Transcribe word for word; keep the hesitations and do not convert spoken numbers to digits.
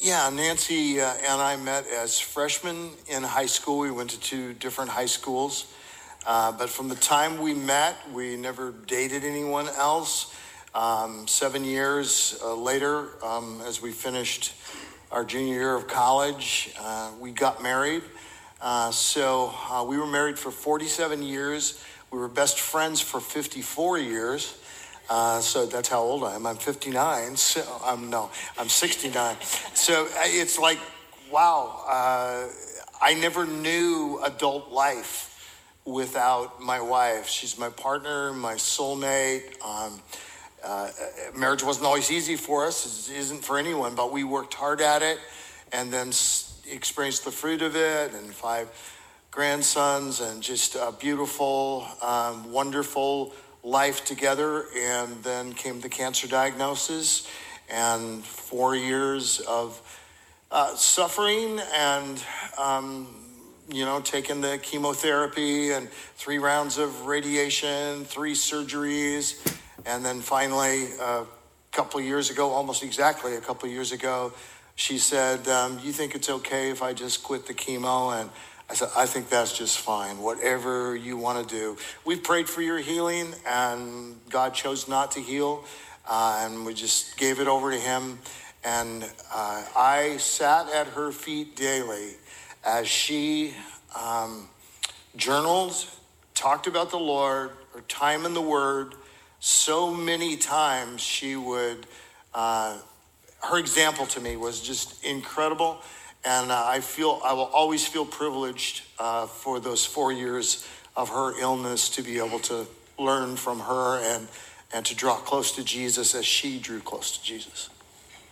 Yeah, Nancy uh, and I met as freshmen in high school. We went to two different high schools. Uh, but from the time we met, we never dated anyone else. Um, seven years uh, later, um, as we finished our junior year of college, uh, we got married. Uh, so uh, we were married for forty-seven years. We were best friends for fifty-four years. Uh, so that's how old I am. I'm fifty-nine. So I'm no, I'm sixty-nine. So it's like, wow. Uh, I never knew adult life without my wife. She's my partner, my soulmate. Um, uh, marriage wasn't always easy for us. It isn't for anyone, but we worked hard at it, and then s- experienced the fruit of it, and five grandsons, and just a beautiful, um, wonderful life together. And then came the cancer diagnosis, and four years of uh, suffering, and um, you know, taking the chemotherapy and three rounds of radiation, three surgeries. And then finally, a couple of years ago, almost exactly a couple of years ago, she said, um, you think it's okay if I just quit the chemo? And I said, I think that's just fine. Whatever you want to do. We prayed for your healing, and God chose not to heal. Uh, and we just gave it over to him. And uh, I sat at her feet daily as she um, journaled, talked about the Lord, her time in the Word. So many times she would, uh, her example to me was just incredible. And uh, I feel, I will always feel privileged uh, for those four years of her illness to be able to learn from her and, and to draw close to Jesus as she drew close to Jesus.